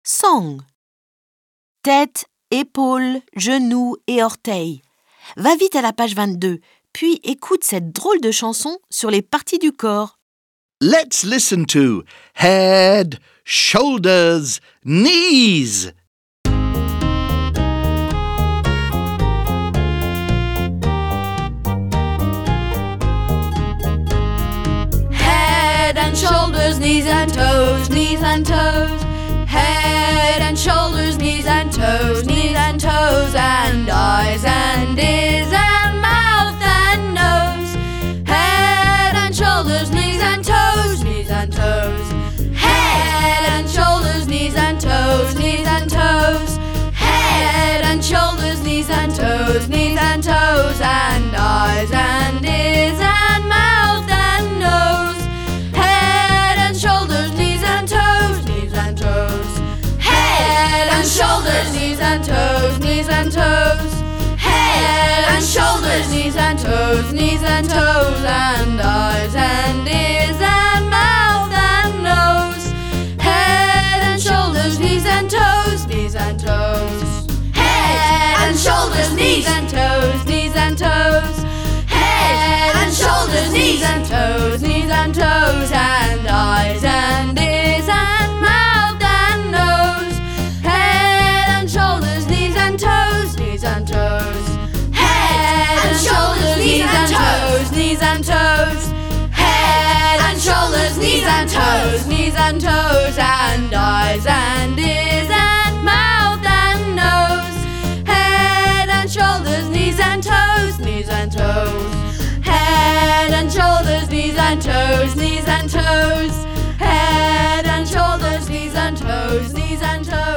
Song. Tête, épaules, genoux et orteils. Va vite à la page 22, puis écoute cette drôle de chanson sur les parties du corps. Let's listen to head, shoulders, knees. Head and shoulders, knees and toes, knees and toes. Head and shoulders, knees and toes, knees and toes, and eyes and ears and mouth and nose. Head and shoulders, knees and toes, knees and toes. Head and shoulders, knees and toes, knees and toes. Head and shoulders, knees and toes, knees and toes, and eyes and ears and mouth and nose. Head and shoulders, knees and toes, knees and toes. Head and shoulders, knees and toes, knees and toes. Head and shoulders, knees and toes, knees and toes, and eyes and ears and mouth and nose. Head and shoulders, knees and toes, knees and toes. Head and shoulders, knees and toes, knees and toes. Head and shoulders, knees and toes, knees and toes, and eyes and ears and mouth and nose. Head and shoulders, knees and toes, knees and toes. Head and shoulders, knees and toes, knees and toes. Head and shoulders, knees and toes, knees and toes, and eyes and ears and mouth and nose. Head and shoulders, knees and toes, knees and toes. Head and shoulders, knees and toes, knees and toes. Head and shoulders, knees and toes, knees and toes.